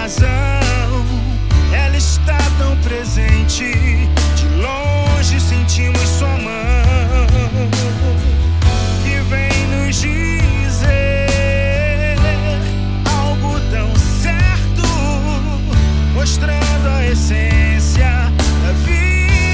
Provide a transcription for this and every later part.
razão, ela está tão presente. De longe sentimos sua mão, que vem nos dizer algo tão certo, mostrando a essência da vida.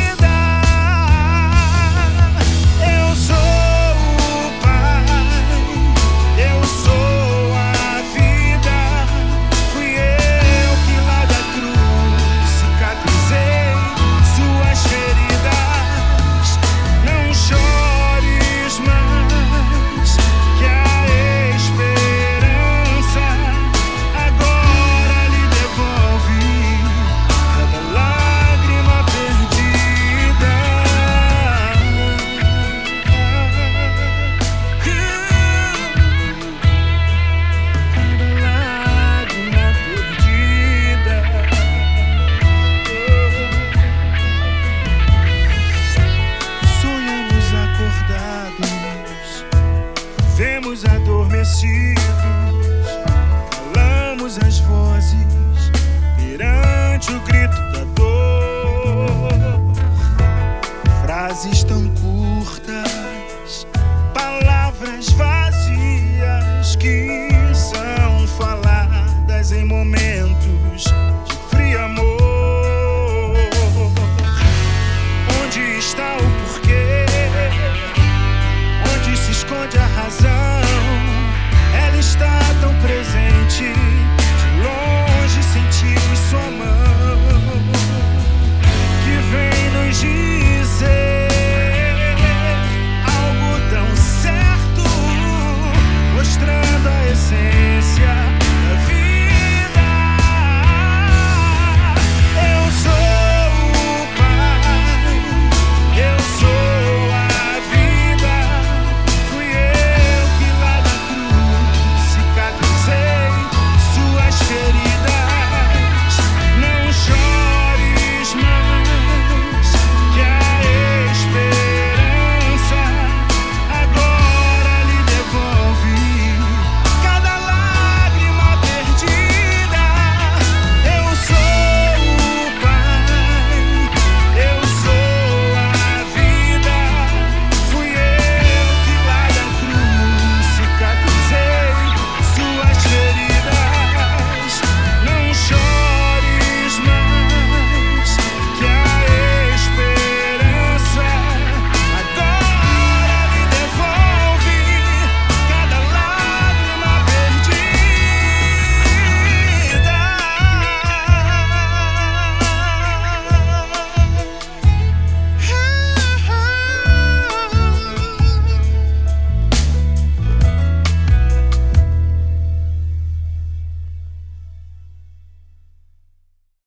Eu sou o Pai, eu sou a vida. Fui eu que lá da cruz cicatrizei suas feridas. Não chores mais, que a esperança agora lhe devolve cada lágrima perdida. Cada lágrima perdida. Sonhamos acordados, vemos adormecidos, calamos as vozes perante o grito da dor. Frases tão curtas, palavras vazias que são faladas em momentos de frio amor. Onde está o porquê? Onde se esconde a razão? Ela está tão presente. De longe sentimos sua mão.